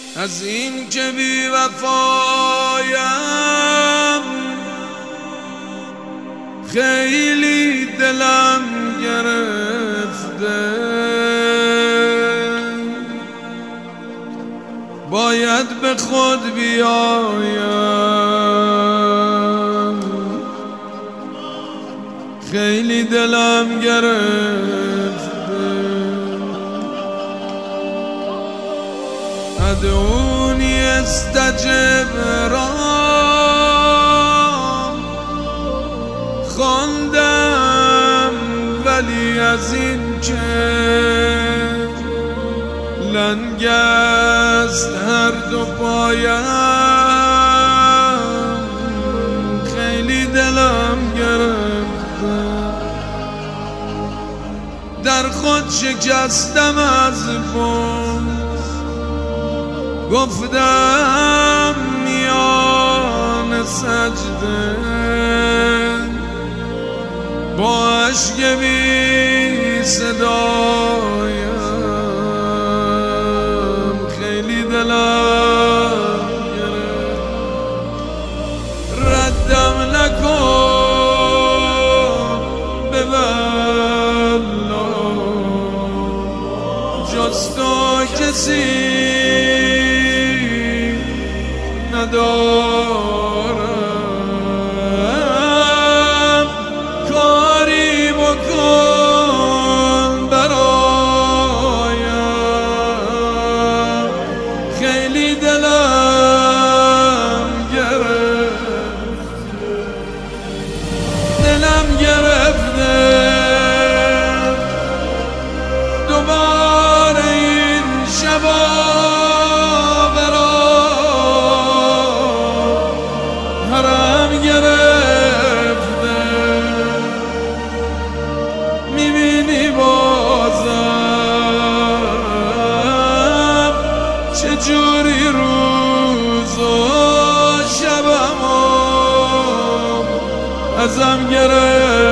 از این که بی وفایم خیلی دلم گرفته، باید به خود بیایم، خیلی دلم گرفته. ادعونی استجب رام خواندم، ولی از این که لنگ است هر دو پایم خیلی دلم گرفته. در خود شکستم از پشت، گفتم میان سجده با اشک بی صدایم خیلی دلم گرفت. ردم نکن به والله، جز تو کسی ندارم، کاری بکن برایم خیلی دلم گرفته. دوباره این شبا میبینی بازم چجوری روز و شبمو ازم گرفت.